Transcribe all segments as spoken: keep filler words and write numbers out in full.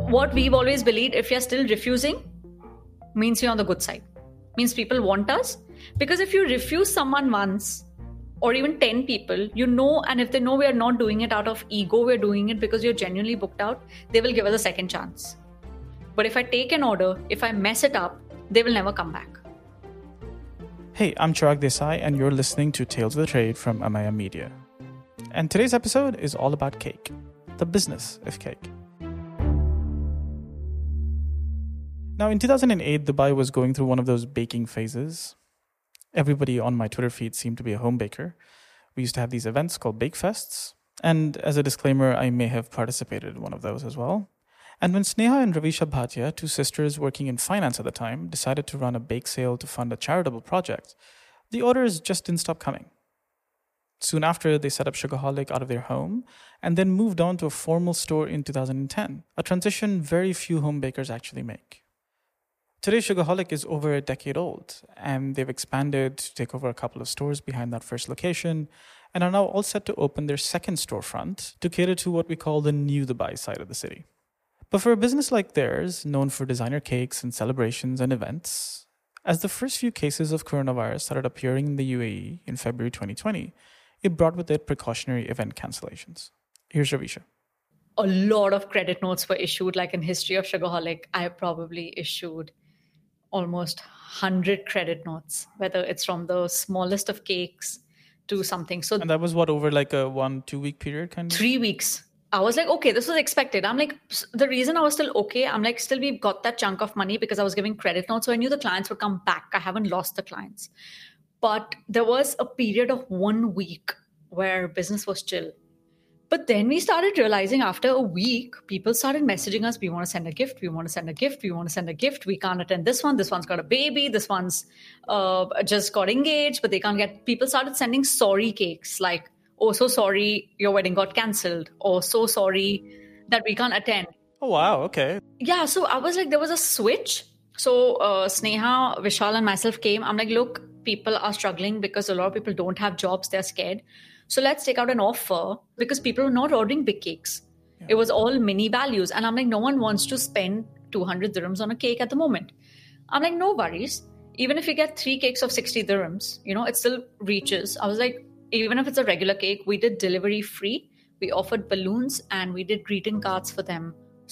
what we've always believed, if you're still refusing, means you're on the good side. Means people want us. Because if you refuse someone once, or even ten people, you know, and if they know we are not doing it out of ego, we're doing it because you're genuinely booked out, they will give us a second chance. But if I take an order, if I mess it up, they will never come back. Hey, I'm Chirag Desai, and you're listening to Tales of the Trade from Amaya Media. And today's episode is all about cake, the business of cake. Now, in two thousand eight, Dubai was going through one of those baking phases. Everybody on my Twitter feed seemed to be a home baker. We used to have these events called Bake Fests. And as a disclaimer, I may have participated in one of those as well. And when Sneha and Ravisha Bhatia, two sisters working in finance at the time, decided to run a bake sale to fund a charitable project, the orders just didn't stop coming. Soon after, they set up Sugarholic out of their home and then moved on to a formal store in two thousand ten, a transition very few home bakers actually make. Today, Sugarholic is over a decade old, and they've expanded to take over a couple of stores behind that first location, and are now all set to open their second storefront to cater to what we call the new Dubai side of the city. But for a business like theirs, known for designer cakes and celebrations and events, as the first few cases of coronavirus started appearing in the U A E in February twenty twenty, it brought with it precautionary event cancellations. Here's Ravisha. A lot of credit notes were issued, like in history of Sugarholic, I have probably issued almost one hundred credit notes, whether it's from the smallest of cakes to something. So And that was what, over like a one, two week period kind of? Three weeks. I was like, okay, this was expected. I'm like, the reason I was still okay, I'm like, still we've got that chunk of money because I was giving credit notes. So I knew the clients would come back. I haven't lost the clients. But there was a period of one week where business was chill. But then we started realizing after a week, people started messaging us, we want to send a gift, we want to send a gift, we want to send a gift. We can't attend this one. This one's got a baby. This one's uh, just got engaged, but they can't get... People started sending sorry cakes like, oh, so sorry, your wedding got cancelled. Or so sorry that we can't attend. Oh, wow. Okay. Yeah. So I was like, there was a switch. So uh, Sneha, Vishal and myself came. I'm like, look, people are struggling because a lot of people don't have jobs. They're scared. So let's take out an offer because people are not ordering big cakes. Yeah. It was all mini values. And I'm like, no one wants to spend two hundred dirhams on a cake at the moment. I'm like, no worries. Even if you get three cakes of sixty dirhams, you know, it still reaches. I was like, even if it's a regular cake, we did delivery free. We offered balloons and we did greeting cards for them.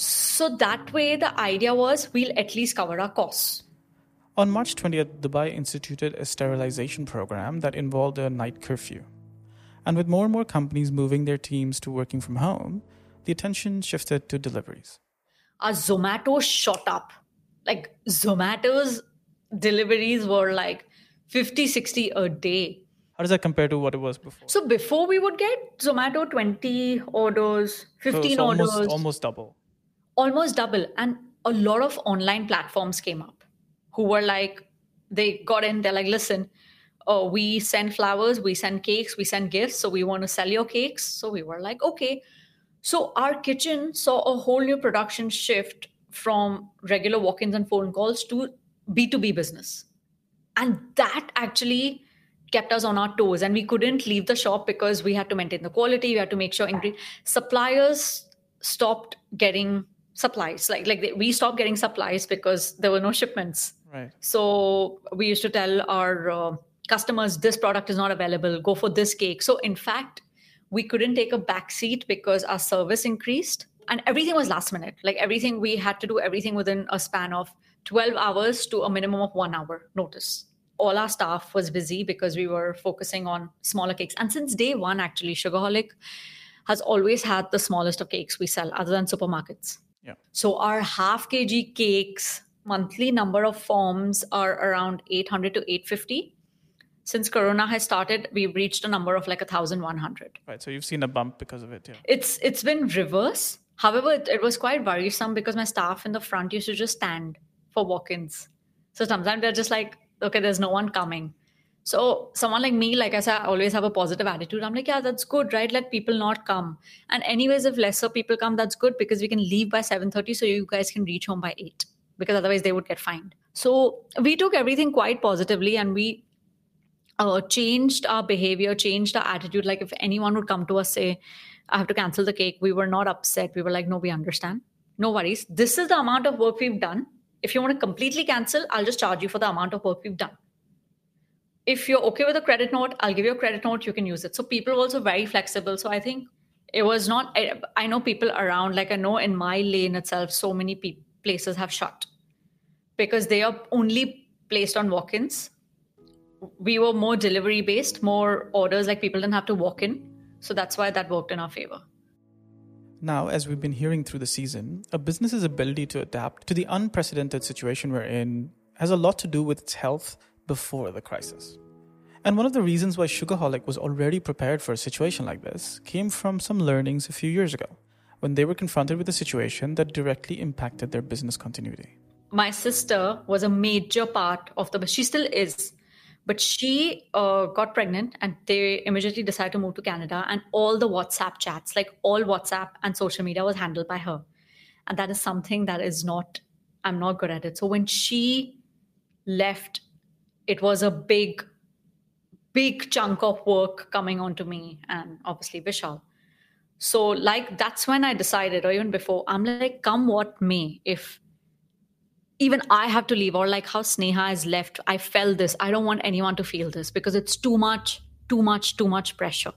So that way, the idea was we'll at least cover our costs. On March twentieth, Dubai instituted a sterilization program that involved a night curfew. And with more and more companies moving their teams to working from home, the attention shifted to deliveries. Our Zomato shot up. Like Zomato's deliveries were like fifty, sixty a day. How does that compare to what it was before? So before we would get Zomato twenty orders, fifteen so, so almost, orders. Almost double. Almost double. And a lot of online platforms came up who were like, they got in, they're like, listen, oh, we send flowers, we send cakes, we send gifts. So we want to sell your cakes. So we were like, okay. So our kitchen saw a whole new production shift from regular walk-ins and phone calls to B two B business. And that actually kept us on our toes. And we couldn't leave the shop because we had to maintain the quality. We had to make sure ingre- suppliers stopped getting supplies. Like, like they, we stopped getting supplies because there were no shipments. Right. So we used to tell our... Uh, customers, this product is not available, go for this cake. So in fact, we couldn't take a back seat because our service increased and everything was last minute. Like everything, we had to do everything within a span of twelve hours to a minimum of one hour notice. All our staff was busy because we were focusing on smaller cakes. And since day one, actually, Sugarholic has always had the smallest of cakes we sell other than supermarkets. Yeah. So our half kg cakes, monthly number of forms are around eight hundred to eight fifty. Since Corona has started, we've reached a number of like one thousand one hundred. Right. So you've seen a bump because of it. Yeah. It's It's been reverse. However, it, it was quite worrisome because my staff in the front used to just stand for walk-ins. So sometimes they're just like, okay, there's no one coming. So someone like me, like I said, I always have a positive attitude. I'm like, yeah, that's good, right? Let people not come. And anyways, if lesser people come, that's good because we can leave by seven thirty so you guys can reach home by eight because otherwise they would get fined. So we took everything quite positively and we Uh, changed our behavior, changed our attitude. Like if anyone would come to us, say, I have to cancel the cake, we were not upset. We were like, no, we understand. no worries. This is the amount of work we've done. If you want to completely cancel, I'll just charge you for the amount of work we've done. If you're okay with a credit note, I'll give you a credit note, you can use it. So people are also very flexible. So I think it was not, I, I know people around, like I know in my lane itself, so many pe- places have shut because they are only placed on walk-ins. We were more delivery based, more orders, like people didn't have to walk in. So that's why that worked in our favor. Now, as we've been hearing through the season, a business's ability to adapt to the unprecedented situation we're in has a lot to do with its health before the crisis. And one of the reasons why Sugarholic was already prepared for a situation like this came from some learnings a few years ago, when they were confronted with a situation that directly impacted their business continuity. My sister was a major part of the, she still is, but she uh, got pregnant and they immediately decided to move to Canada, and all the WhatsApp chats, like all WhatsApp and social media was handled by her. And that is something that is not, I'm not good at it. So when she left, it was a big, big chunk of work coming onto me and obviously Vishal. So like, that's when I decided, or even before, I'm like, come what may, if even I have to leave, or like how Sneha has left, I felt this. I don't want anyone to feel this because it's too much, too much, too much pressure.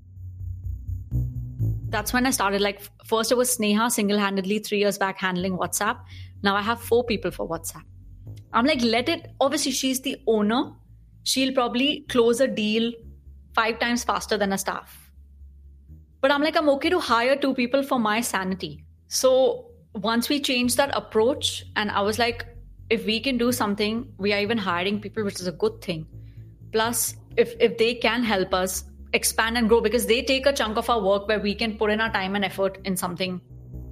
That's when I started, like, first it was Sneha single-handedly three years back handling WhatsApp. Now I have four people for WhatsApp. I'm like, let it, obviously she's the owner. She'll probably close a deal five times faster than a staff. But I'm like, I'm okay to hire two people for my sanity. So once we changed that approach, and I was like, if we can do something, we are even hiring people, which is a good thing. Plus, if, if they can help us expand and grow, because they take a chunk of our work where we can put in our time and effort in something.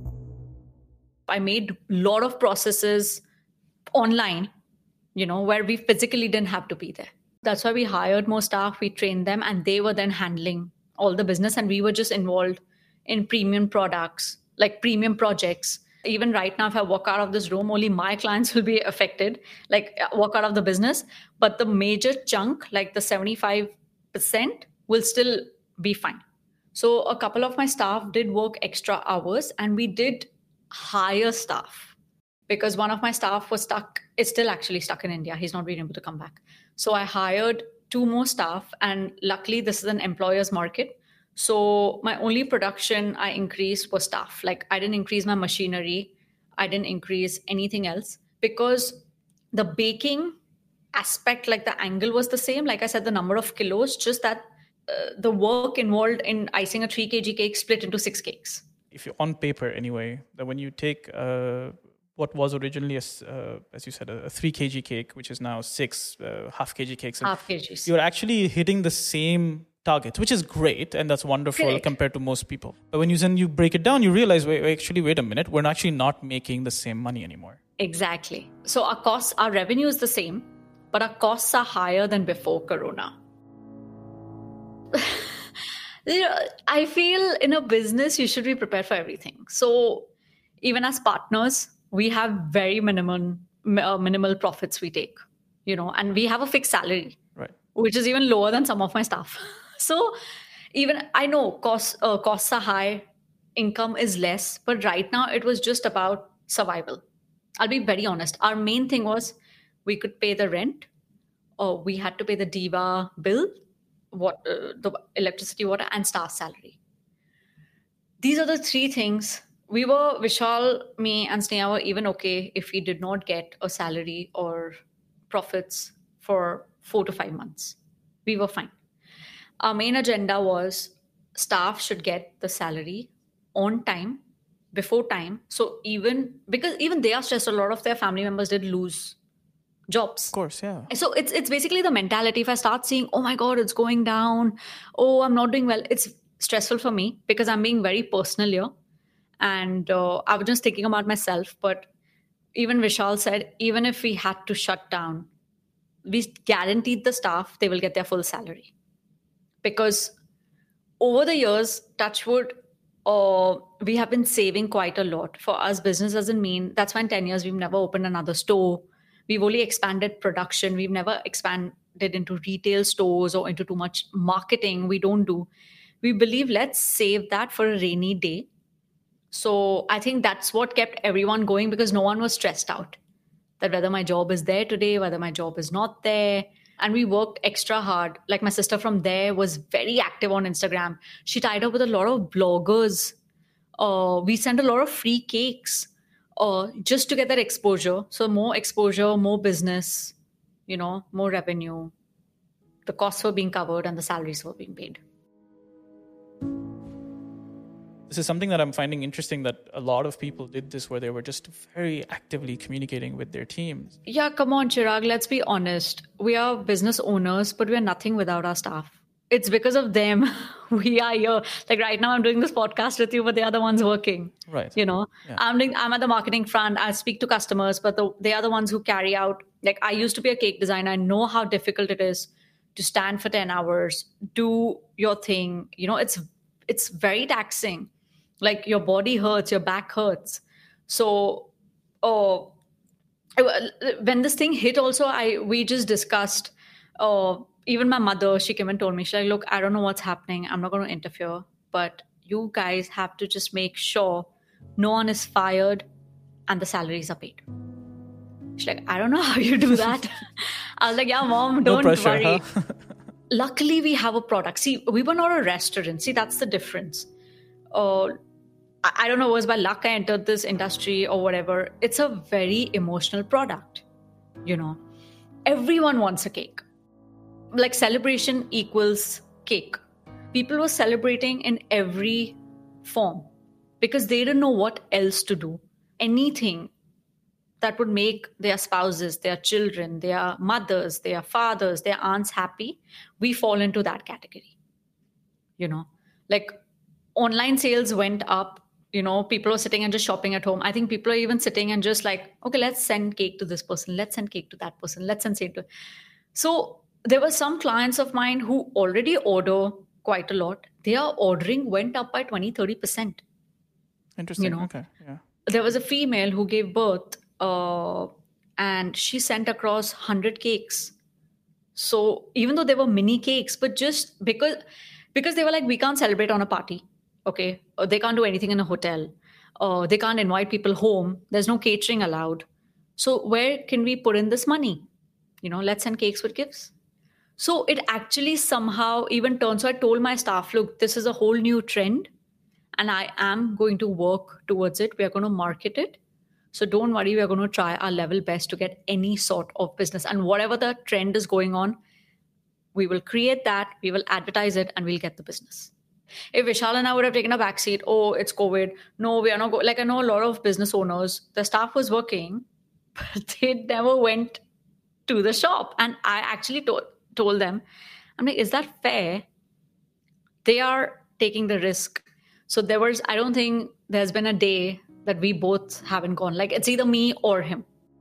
I made a lot of processes online, you know, where we physically didn't have to be there. That's why we hired more staff, we trained them, and they were then handling all the business, and we were just involved in premium products, like premium projects. Even right now, if I walk out of this room, only my clients will be affected, like walk out of the business. But the major chunk, like the seventy-five percent, will still be fine. So a couple of my staff did work extra hours, and we did hire staff because one of my staff was stuck, is still actually stuck in India. He's not been able to come back. So I hired two more staff, and luckily this is an employer's market. So my only production I increased was staff. Like I didn't increase my machinery. I didn't increase anything else because the baking aspect, like the angle was the same. Like I said, the number of kilos, just that uh, the work involved in icing a three kilogram cake split into six cakes. If you're on paper anyway, that when you take uh, what was originally, a, uh, as you said, a three kilogram cake, which is now six uh, half kg cakes. Half kgs. You're actually hitting the same target, which is great, and that's wonderful. Correct. Compared to most people. But when you then you break it down, you realize, wait, actually, wait a minute, we're actually not making the same money anymore. Exactly. So our costs, our revenue is the same, but our costs are higher than before Corona. You know, I feel in a business, you should be prepared for everything. So even as partners, we have very minimum, uh, minimal profits we take, you know, and we have a fixed salary, right, which is even lower than some of my staff. So even I know costs, uh, costs are high, income is less, but right now it was just about survival. I'll be very honest. Our main thing was we could pay the rent, or we had to pay the Diva bill, what uh, the electricity, water, and staff salary. These are the three things. We were, Vishal, me, and Sneha were even okay if we did not get a salary or profits for four to five months. We were fine. Our main agenda was staff should get the salary on time, before time. So even, because even they are stressed, a lot of their family members did lose jobs. Of course, yeah. So it's it's basically the mentality. If I start seeing, oh my God, it's going down. Oh, I'm not doing well. It's stressful for me because I'm being very personal here. And uh, I was just thinking about myself. But even Vishal said, even if we had to shut down, we guaranteed the staff they will get their full salary. Because over the years, touchwood, uh, we have been saving quite a lot. For us, business doesn't mean, that's why in ten years, we've never opened another store. We've only expanded production. We've never expanded into retail stores or into too much marketing. We don't do. We believe let's save that for a rainy day. So I think that's what kept everyone going, because no one was stressed out that whether my job is there today, whether my job is not there. And we worked extra hard. Like my sister from there was very active on Instagram. She tied up with a lot of bloggers. Uh, we sent a lot of free cakes uh, just to get that exposure. So more exposure, more business, you know, more revenue. The costs were being covered and the salaries were being paid. This is something that I'm finding interesting, that a lot of people did this where they were just very actively communicating with their teams. Yeah, come on, Chirag, let's be honest. We are business owners, but we're nothing without our staff. It's because of them we are here. Like right now, I'm doing this podcast with you, but they are the ones working. Right. You know, Yeah. I'm doing, I'm at the marketing front. I speak to customers, but the, they are the ones who carry out. Like I used to be a cake designer. I know how difficult it is to stand for ten hours, do your thing. You know, it's it's very taxing. Like your body hurts, your back hurts. So, oh, when this thing hit, also, I we just discussed. Uh, even my mother, she came and told me, she's like, "Look, I don't know what's happening. I'm not going to interfere, but you guys have to just make sure no one is fired and the salaries are paid." She's like, "I don't know how you do that." I was like, "Yeah, mom, don't no pressure, worry." Huh? Luckily, we have a product. See, we were not a restaurant. See, that's the difference. Uh, I don't know, it was by luck I entered this industry or whatever. It's a very emotional product, you know. Everyone wants a cake. Like celebration equals cake. People were celebrating in every form because they didn't know what else to do. Anything that would make their spouses, their children, their mothers, their fathers, their aunts happy, we fall into that category. You know, like online sales went up. You know, people are sitting and just shopping at home. I think people are even sitting and just like, okay, let's send cake to this person. Let's send cake to that person. Let's send cake to. So there were some clients of mine who already order quite a lot. Their ordering went up by twenty, thirty percent. Interesting. You know, okay. Yeah. There was a female who gave birth uh, and she sent across one hundred cakes. So even though they were mini cakes, but just because, because they were like, we can't celebrate on a party. Okay, or they can't do anything in a hotel, or they can't invite people home. There's no catering allowed. So where can we put in this money? You know, let's send cakes with gifts. So it actually somehow even turned. So I told my staff, look, this is a whole new trend and I am going to work towards it. We are going to market it. So don't worry, we are going to try our level best to get any sort of business. And whatever the trend is going on, we will create that, we will advertise it, and we'll get the business. If Vishal and I would have taken a backseat, oh, it's COVID. No, we are not going. Like I know a lot of business owners, the staff was working, but they never went to the shop. And I actually told, told them, I'm like, is that fair? They are taking the risk. So there was, I don't think there's been a day that we both haven't gone. Like it's either me or him.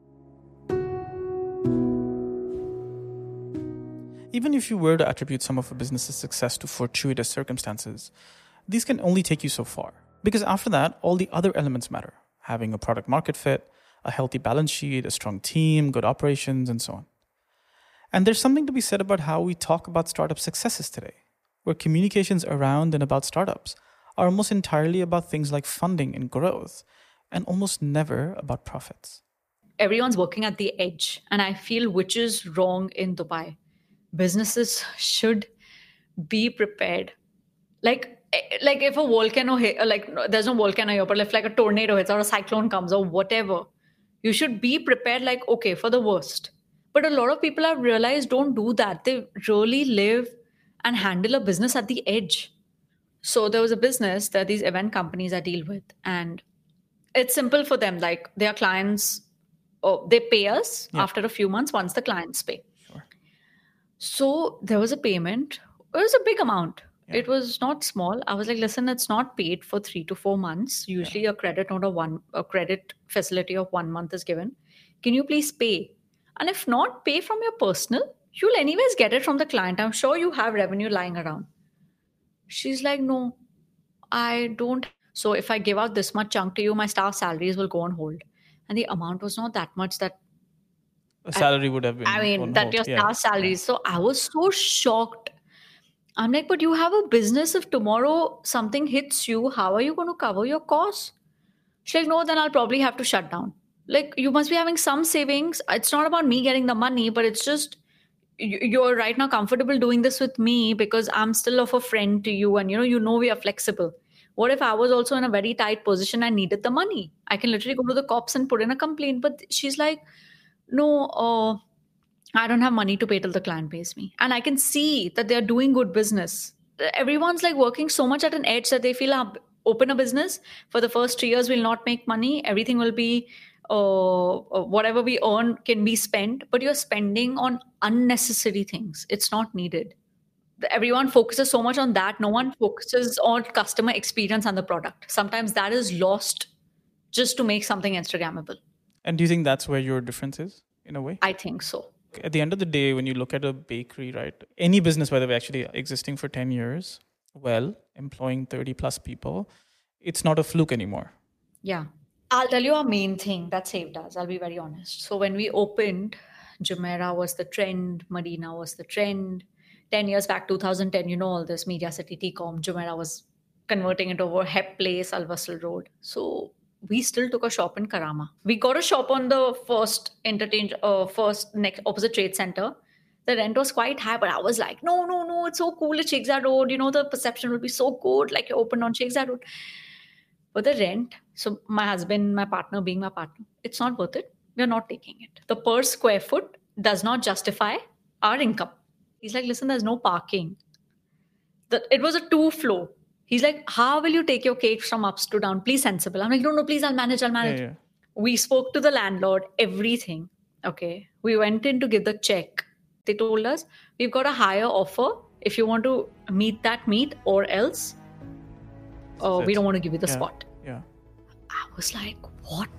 Even if you were to attribute some of a business's success to fortuitous circumstances, these can only take you so far. Because after that, all the other elements matter. Having a product market fit, a healthy balance sheet, a strong team, good operations, and so on. And there's something to be said about how we talk about startup successes today, where communications around and about startups are almost entirely about things like funding and growth, and almost never about profits. Everyone's working at the edge, and I feel which is wrong in Dubai. Businesses should be prepared. Like, like if a volcano hit, like there's no volcano here, but if like a tornado hits or a cyclone comes or whatever, you should be prepared. Like, okay, for the worst. But a lot of people have realized don't do that. They really live and handle a business at the edge. So there was a business that these event companies I deal with, and it's simple for them. Like their clients, oh, they pay us yeah. after a few months once the clients pay. So there was a payment. It was a big amount. Yeah. It was not small. I was like, listen, it's not paid for three to four months. Usually yeah. a credit note of one, a credit facility of one month is given. Can you please pay? And if not, pay from your personal. You'll anyways get it from the client. I'm sure you have revenue lying around. She's like, no, I don't. So if I give out this much chunk to you, my staff salaries will go on hold. And the amount was not that much that a salary would have been. I mean, that hold. your yeah. staff salaries. So I was so shocked. I'm like, but you have a business. If tomorrow something hits you, how are you going to cover your costs? She's like, no, then I'll probably have to shut down. Like, you must be having some savings. It's not about me getting the money, but it's just you- you're right now comfortable doing this with me because I'm still of a friend to you, and you know, you know we are flexible. What if I was also in a very tight position and needed the money? I can literally go to the cops and put in a complaint. But she's like, no, uh, I don't have money to pay till the client pays me. And I can see that they're doing good business. Everyone's like working so much at an edge that they feel uh, open a business for the first three years, we'll not make money. Everything will be uh, uh, whatever we earn can be spent, but you're spending on unnecessary things. It's not needed. Everyone focuses so much on that. No one focuses on customer experience and the product. Sometimes that is lost just to make something Instagrammable. And do you think that's where your difference is in a way? I think so. At the end of the day, when you look at a bakery, right, any business, by the way, actually existing for ten years, well, employing thirty plus people, it's not a fluke anymore. Yeah. I'll tell you our main thing that saved us. I'll be very honest. So when we opened, Jumeirah was the trend, Medina was the trend. ten years back, two thousand ten, you know, all this Media City T COM, Jumeirah was converting it over Hep Place, Al Wasl Road. So we still took a shop in Karama. We got a shop on the first interchange, uh, first next opposite trade center. The rent was quite high, but I was like, no, no, no, it's so cool at Sheikh Zayed Road. You know, the perception will be so good, like you opened on Sheikh Zayed Road. But the rent, so my husband, my partner being my partner, it's not worth it. We're not taking it. The per square foot does not justify our income. He's like, listen, there's no parking. The, it was a two floor. He's like, how will you take your cakes from ups to down? Please, sensible. I'm like, no, no, please, I'll manage, I'll manage. Yeah, yeah. We spoke to the landlord, everything. Okay. We went in to give the check. They told us, we've got a higher offer. If you want to meet that, meet, or else uh, we don't want to give you the yeah. spot. Yeah. I was like, what?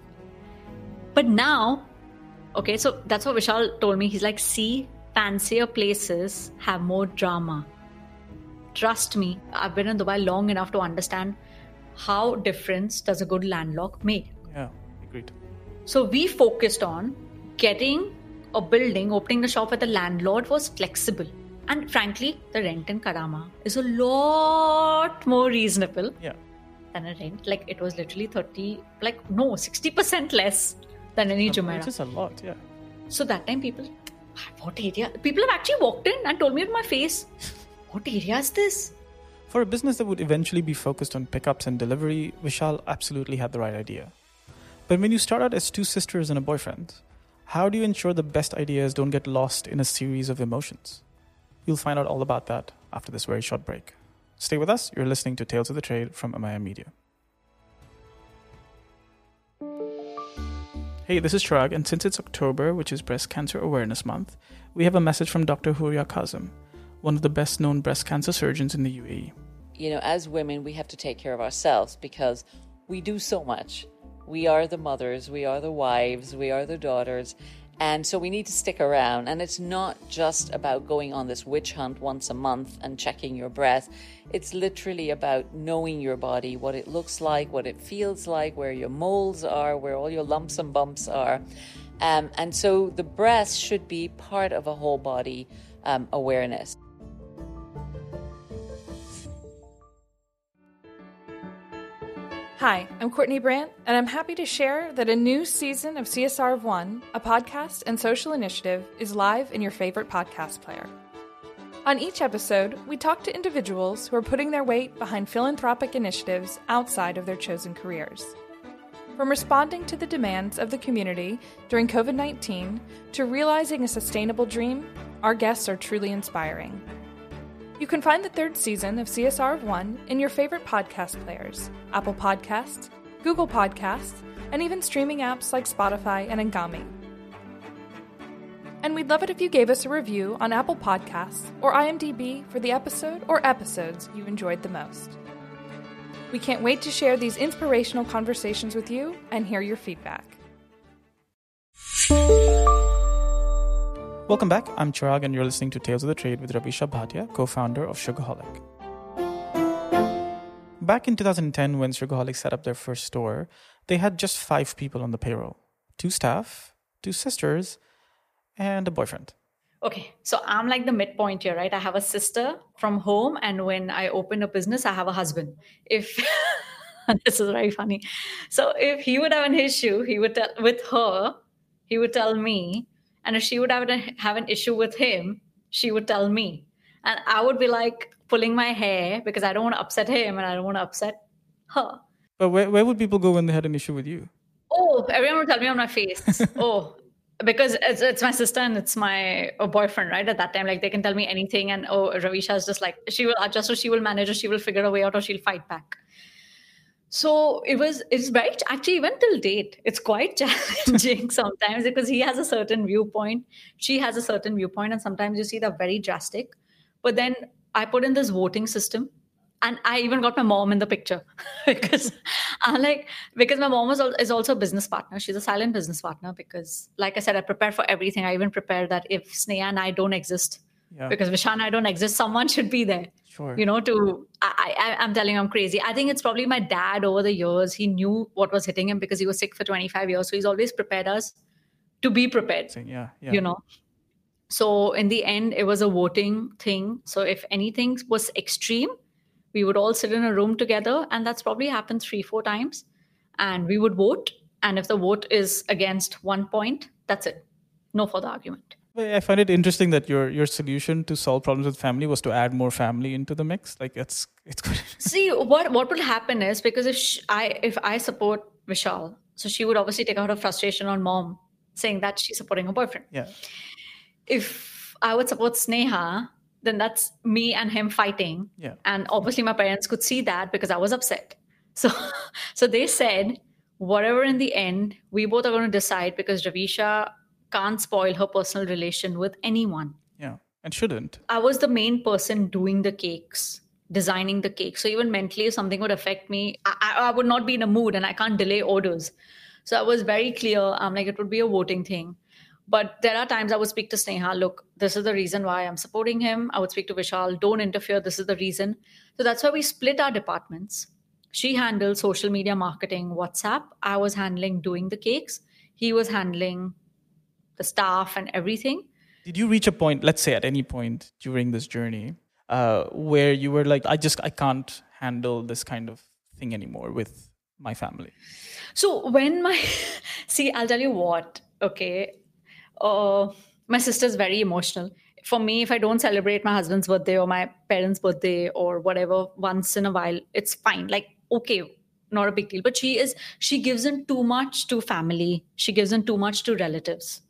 But now, okay, so that's what Vishal told me. He's like, see, fancier places have more drama. Trust me, I've been in Dubai long enough to understand how difference does a good landlord make. Yeah, agreed. So we focused on getting a building, opening the shop where the landlord was flexible. And frankly, the rent in Karama is a lot more reasonable Yeah. than a rent. Like it was literally thirty, like no, sixty percent less than any Jumeirah. Which is a lot, yeah. So that time people, what area? People have actually walked in and told me in my face, what area is this? For a business that would eventually be focused on pickups and delivery, Vishal absolutely had the right idea. But when you start out as two sisters and a boyfriend, how do you ensure the best ideas don't get lost in a series of emotions? You'll find out all about that after this very short break. Stay with us. You're listening to Tales of the Trade from Amaya Media. Hey, this is Chirag, and since it's October, which is Breast Cancer Awareness Month, we have a message from Doctor Huria Kazim, one of the best-known breast cancer surgeons in the U A E. You know, as women, we have to take care of ourselves because we do so much. We are the mothers, we are the wives, we are the daughters, and so we need to stick around. And it's not just about going on this witch hunt once a month and checking your breath. It's literally about knowing your body, what it looks like, what it feels like, where your moles are, where all your lumps and bumps are. Um, and so the breast should be part of a whole body um, awareness. Hi, I'm Courtney Brandt, and I'm happy to share that a new season of C S R of One, a podcast and social initiative, is live in your favorite podcast player. On each episode, we talk to individuals who are putting their weight behind philanthropic initiatives outside of their chosen careers. From responding to the demands of the community during covid nineteen to realizing a sustainable dream, our guests are truly inspiring. You can find the third season of C S R of One in your favorite podcast players, Apple Podcasts, Google Podcasts, and even streaming apps like Spotify and Angami. And we'd love it if you gave us a review on Apple Podcasts or IMDb for the episode or episodes you enjoyed the most. We can't wait to share these inspirational conversations with you and hear your feedback. Welcome back. I'm Chirag, and you're listening to Tales of the Trade with Ravisha Bhatia, co-founder of Sugarholic. Back in two thousand ten, when Sugarholic set up their first store, they had just five people on the payroll. Two staff, two sisters, and a boyfriend. Okay, so I'm like the midpoint here, right? I have a sister from home, and when I open a business, I have a husband. If This is very funny. So if he would have an issue, he would tell with her, he would tell me. And if she would have, an- have an issue with him, she would tell me. And I would be like pulling my hair because I don't want to upset him and I don't want to upset her. But where, where would people go when they had an issue with you? Oh, everyone would tell me on my face. Oh, because it's, it's my sister and it's my uh, boyfriend, right? At that time, like they can tell me anything. And oh, Ravisha is just like, she will adjust or she will manage or she will figure a way out or she'll fight back. So it was, it's very, actually, even till date, it's quite challenging sometimes because he has a certain viewpoint, she has a certain viewpoint, and sometimes you see they're very drastic. But then I put in this voting system, and I even got my mom in the picture because I like, because my mom was, al- is also a business partner. She's a silent business partner because, like I said, I prepare for everything. I even prepare that if Sneha and I don't exist, Yeah. because Vishal and I don't exist, someone should be there. Sure. You know, to I, I I'm telling you, I'm crazy. I think it's probably my dad over the years. He knew what was hitting him because he was sick for twenty-five years. So he's always prepared us to be prepared. Saying, Yeah, yeah. You know. So in the end, it was a voting thing. So if anything was extreme, we would all sit in a room together, and that's probably happened three, four times. And we would vote. And if the vote is against one point, that's it. No further argument. But I find it interesting that your your solution to solve problems with family was to add more family into the mix. Like it's it's good. See, what what will happen is, because if sh I if I support Vishal, so she would obviously take out her frustration on mom, saying that she's supporting her boyfriend. Yeah. If I would support Sneha, then that's me and him fighting. Yeah. And obviously my parents could see that because I was upset. So so they said, whatever in the end, we both are going to decide, because Ravisha can't spoil her personal relation with anyone. Yeah. And shouldn't. I was the main person doing the cakes, designing the cake. So even mentally, if something would affect me, I, I I would not be in a mood and I can't delay orders. So I was very clear. I'm like, it would be a voting thing. But there are times I would speak to Sneha, look, this is the reason why I'm supporting him. I would speak to Vishal, don't interfere. This is the reason. So that's why we split our departments. She handled social media marketing, WhatsApp. I was handling doing the cakes. He was handling the staff and everything. Did you reach a point, let's say at any point during this journey, uh, where you were like, I just, I can't handle this kind of thing anymore with my family? So when my, see, I'll tell you what, okay. Uh, my sister's very emotional. For me, if I don't celebrate my husband's birthday or my parents' birthday or whatever once in a while, it's fine. Like, okay, not a big deal. But she is, she gives in too much to family. She gives in too much to relatives.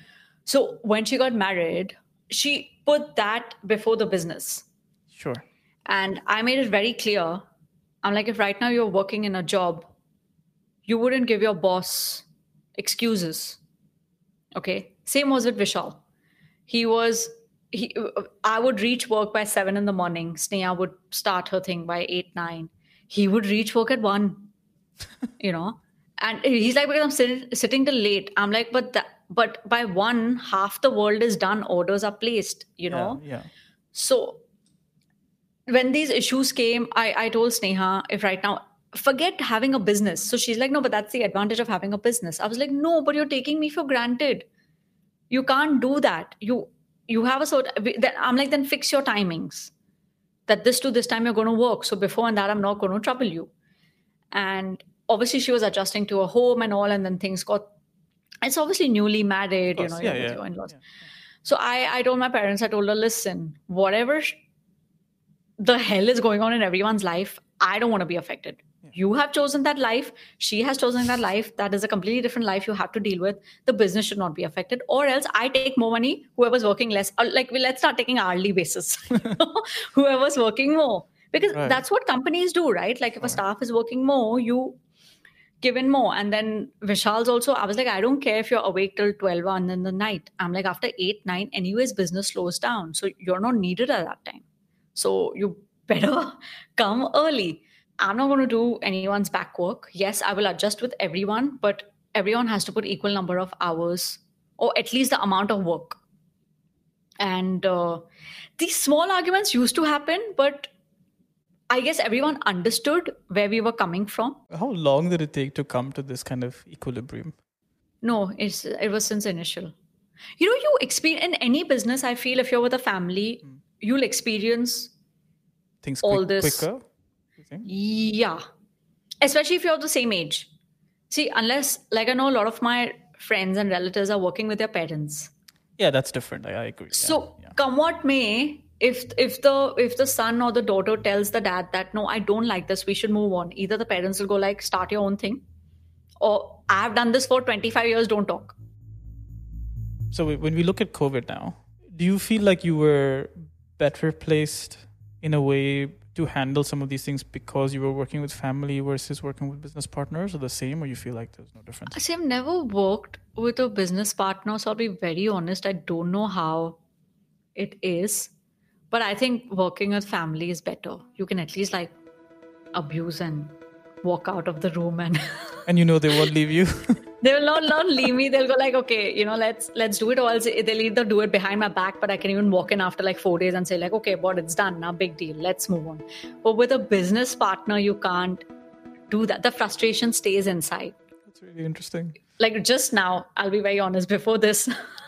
So when she got married, she put that before the business. Sure. And I made it very clear. I'm like, if right now you're working in a job, you wouldn't give your boss excuses. Okay. Same was with Vishal. He was, he, I would reach work by seven in the morning. Sneha would start her thing by eight, nine. He would reach work at one, you know, and he's like, because I'm sitting, sitting till late. I'm like, but that, but by one, half the world is done. Orders are placed, you know? Yeah. yeah. So when these issues came, I, I told Sneha, if right now, forget having a business. So she's like, no, but that's the advantage of having a business. I was like, no, but you're taking me for granted. You can't do that. You you have a sort of, I'm like, then fix your timings. That this to this time you're going to work. So before and that, I'm not going to trouble you. And obviously she was adjusting to a home and all, and then things got, it's obviously newly married, you know, yeah, with yeah, your in-laws. yeah. So I, I told my parents, I told her, listen, whatever sh- the hell is going on in everyone's life, I don't want to be affected. Yeah. You have chosen that life. She has chosen that life. That is a completely different life you have to deal with. The business should not be affected, or else I take more money. Whoever's working less, or like, well, let's start taking hourly basis. Whoever's working more, because right. that's what companies do, right? Like if a staff is working more, you give in more. And then Vishal's also, I was like, I don't care if you're awake till twelve one in the night. I'm like, after eight, nine, anyways, business slows down. So you're not needed at that time. So you better come early. I'm not going to do anyone's back work. Yes, I will adjust with everyone, but everyone has to put equal number of hours, or at least the amount of work. And uh, these small arguments used to happen, but I guess everyone understood where we were coming from. How long did it take to come to this kind of equilibrium? No, it's it was since initial. You know, you experience in any business, I feel if you're with a family, mm. you'll experience things all quick, this. quicker? You think? Yeah. especially if you're the same age. See, unless, like, I know a lot of my friends and relatives are working with their parents. Yeah, that's different. I, I agree. So yeah, yeah. come what may, if if the if the son or the daughter tells the dad that no, I don't like this, we should move on. Either the parents will go like, start your own thing, or I have done this for twenty-five years, don't talk. So when we look at COVID now, do you feel like you were better placed in a way to handle some of these things because you were working with family versus working with business partners, or the same, or you feel like there's no difference? See, I've never worked with a business partner, so I'll be very honest. I don't know how it is, but I think working with family is better. You can at least like abuse and walk out of the room, and and you know they won't leave you. They will not, not leave me. They'll go like, okay, you know, let's let's do it. Or else they'll either do it behind my back, but I can even walk in after like four days and say like, okay, but it's done now, big deal. Let's move on. But with a business partner, you can't do that. The frustration stays inside. That's really interesting. Like just now, I'll be very honest, before this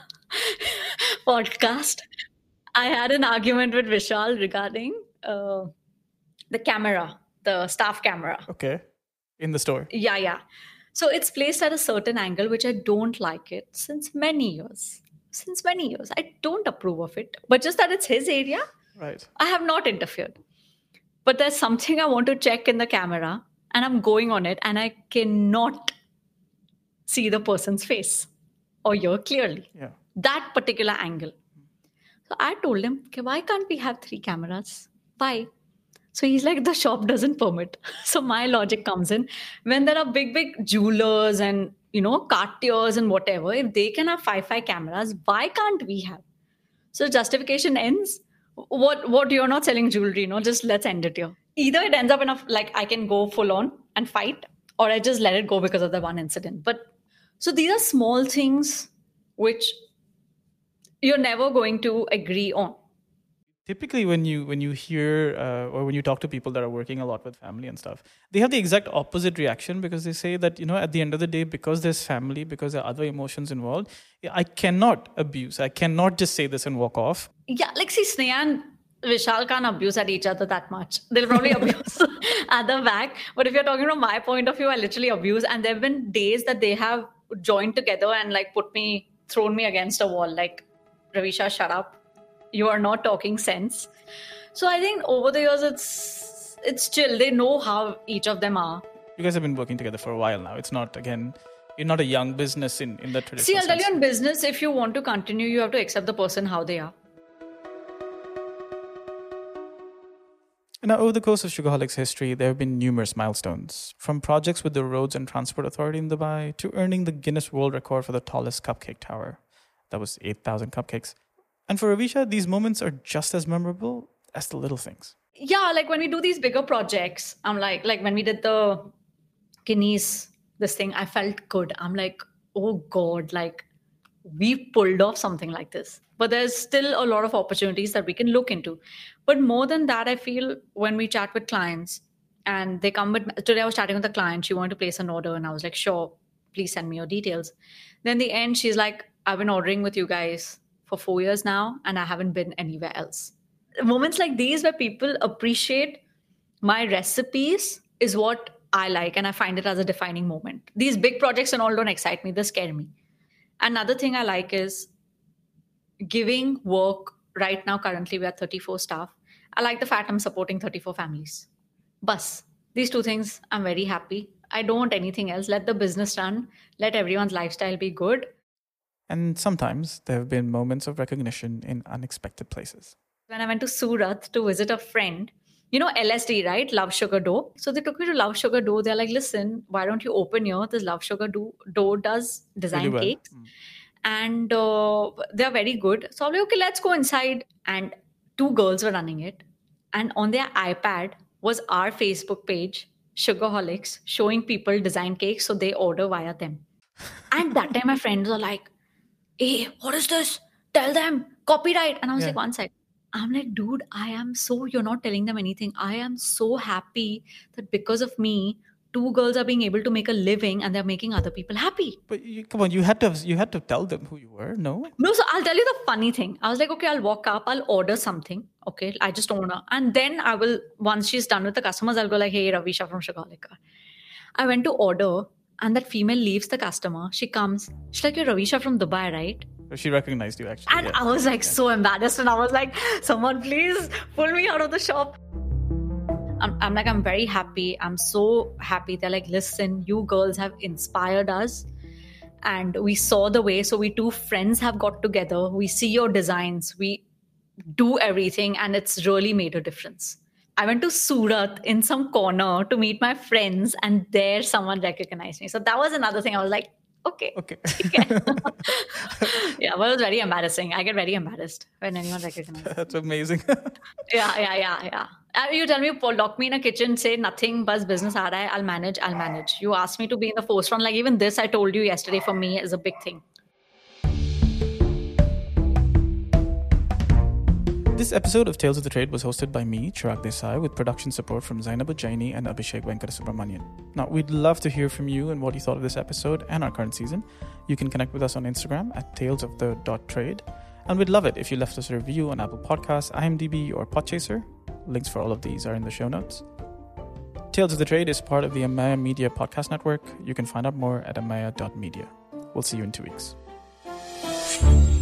podcast, I had an argument with Vishal regarding uh, the camera, the staff camera. Okay. In the store. Yeah, yeah. So it's placed at a certain angle, which I don't like it since many years. Since many years. I don't approve of it. But just that it's his area, right? I have not interfered. But there's something I want to check in the camera, and I'm going on it, and I cannot see the person's face or ear clearly. Yeah. That particular angle. So I told him, okay, why can't we have three cameras? Why? So he's like, the shop doesn't permit. So my logic comes in. When there are big, big jewelers and, you know, Cartiers and whatever, if they can have five, five cameras, why can't we have? So justification ends. What, what you're not selling jewelry, you know, just let's end it here. Either it ends up in a, like, I can go full on and fight, or I just let it go because of the one incident. But so these are small things which you're never going to agree on. Typically, when you when you hear uh, or when you talk to people that are working a lot with family and stuff, they have the exact opposite reaction, because they say that, you know, at the end of the day, because there's family, because there are other emotions involved, I cannot abuse. I cannot just say this and walk off. Yeah, like see, Sneha and Vishal can't abuse at each other that much. They'll probably abuse at the back. But if you're talking from my point of view, I literally abuse. And there have been days that they have joined together and like put me, thrown me against a wall. Like, Ravisha, shut up. You are not talking sense. So I think over the years, it's it's chill. They know how each of them are. You guys have been working together for a while now. It's not, again, you're not a young business in, in that traditional See, I'll sense. tell you, in business, if you want to continue, you have to accept the person how they are. Now, over the course of Sugarholics' history, there have been numerous milestones, from projects with the Roads and Transport Authority in Dubai to earning the Guinness World Record for the tallest cupcake tower. That was eight thousand cupcakes. And for Ravisha, these moments are just as memorable as the little things. Yeah, like when we do these bigger projects, I'm like, like when we did the Guinness, this thing, I felt good. I'm like, oh God, like we pulled off something like this. But there's still a lot of opportunities that we can look into. But more than that, I feel when we chat with clients and they come with, today I was chatting with a client, she wanted to place an order and I was like, sure, please send me your details. Then in the end, she's like, I've been ordering with you guys for four years now, and I haven't been anywhere else. Moments like these where people appreciate my recipes is what I like, and I find it as a defining moment. These big projects and all don't excite me, they scare me. Another thing I like is giving work. Right now, currently, we are thirty-four staff. I like the fact I'm supporting thirty-four families. Bus. These two things, I'm very happy. I don't want anything else. Let the business run. Let everyone's lifestyle be good. And sometimes there have been moments of recognition in unexpected places. When I went to Surat to visit a friend, you know, L S D, right? Love Sugar Dough. So they took me to Love Sugar Dough. They're like, listen, why don't you open here? This Love Sugar Dough, dough does design Really well. cakes. Mm. And uh, they're very good. So I'm like, okay, let's go inside. And two girls were running it. And on their iPad was our Facebook page, Sugarholics, showing people design cakes. So they order via them. And that time my friends were like, hey, what is this? Tell them, copyright. And I was Yeah. like, one side. I'm like, dude, I am so, you're not telling them anything. I am so happy that because of me, two girls are being able to make a living and they're making other people happy. But you, come on, you had to you had to tell them who you were, no? No, so I'll tell you the funny thing. I was like, okay, I'll walk up, I'll order something. Okay, I just don't wanna. And then I will, once she's done with the customers, I'll go like, hey, Ravisha from Sugarholics. I went to order, and that female leaves the customer. She comes. She's like, "You're Ravisha from Dubai, right?" She recognized you, actually. And yes. I was like yeah. so embarrassed. And I was like, "Someone please pull me out of the shop." I'm, I'm like, I'm very happy. I'm so happy. They're like, "Listen, you girls have inspired us. And we saw the way. So we two friends have got together. We see your designs. We do everything. And it's really made a difference." I went to Surat in some corner to meet my friends. And there someone recognized me. So that was another thing. I was like, okay. Okay. Yeah, but it was very embarrassing. I get very embarrassed when anyone recognizes me. That's amazing. yeah, yeah, yeah, yeah. And you tell me, lock me in a kitchen, say nothing, bus business aa raha hai, I'll manage, I'll manage. You asked me to be in the forefront. Like even this, I told you yesterday, for me is a big thing. This episode of Tales of the Trade was hosted by me, Chirag Desai, with production support from Zainab Jaini and Abhishek Venkatasubramanian. Now, we'd love to hear from you and what you thought of this episode and our current season. You can connect with us on Instagram at tales of the dot trade. And we'd love it if you left us a review on Apple Podcasts, IMDb, or Podchaser. Links for all of these are in the show notes. Tales of the Trade is part of the Amaya Media Podcast Network. You can find out more at amaya dot media. We'll see you in two weeks.